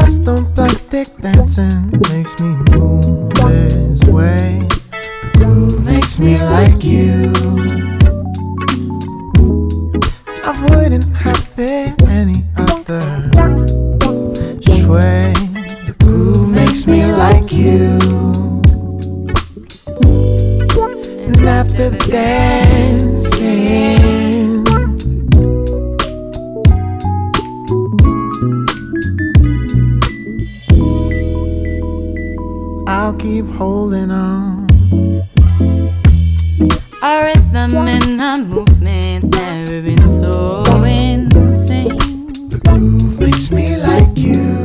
lost on plastic dancing makes me move this way. The groove makes me like you. I wouldn't have it any other way. The groove makes me like you. And after the dancing, I'll keep holding on. Our rhythm and our movements never been so insane. The groove makes me like you.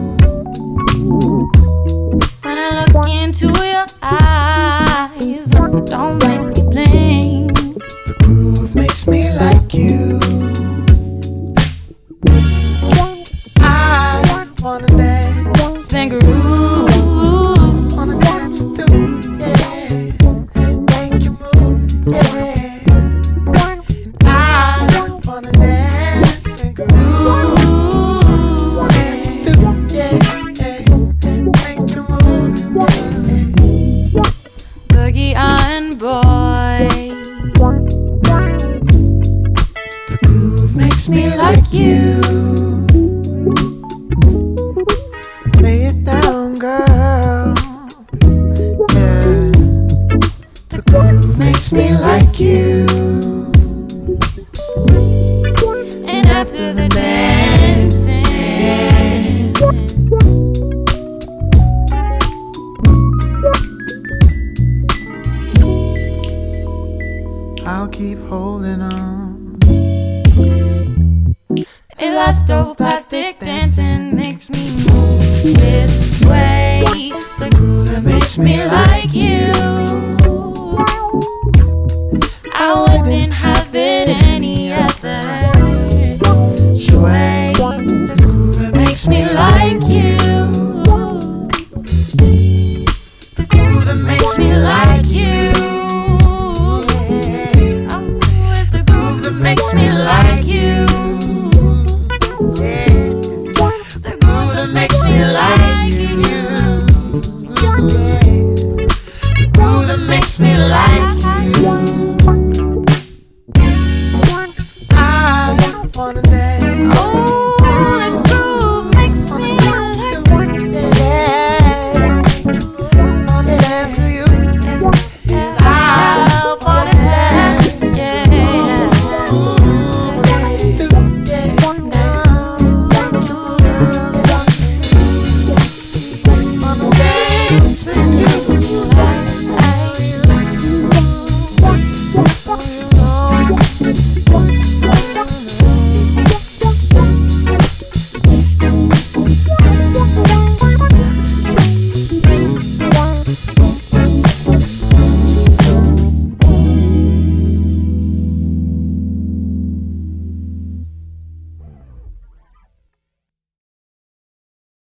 When I look into your eyes, don't make me blink. The groove makes me like you. I wanna dance and groove, wanna dance with you, yeah. Make you move, yeah. I wanna dance and groove, dance with you, yeah. Make you move, yeah. Boogie on boy. The groove makes me like you. Lay it down, girl. Yeah. The groove makes me like you. And after the dancing, I'll keep holding on. Elastoplastic dancing makes me move this way. The groove that makes me like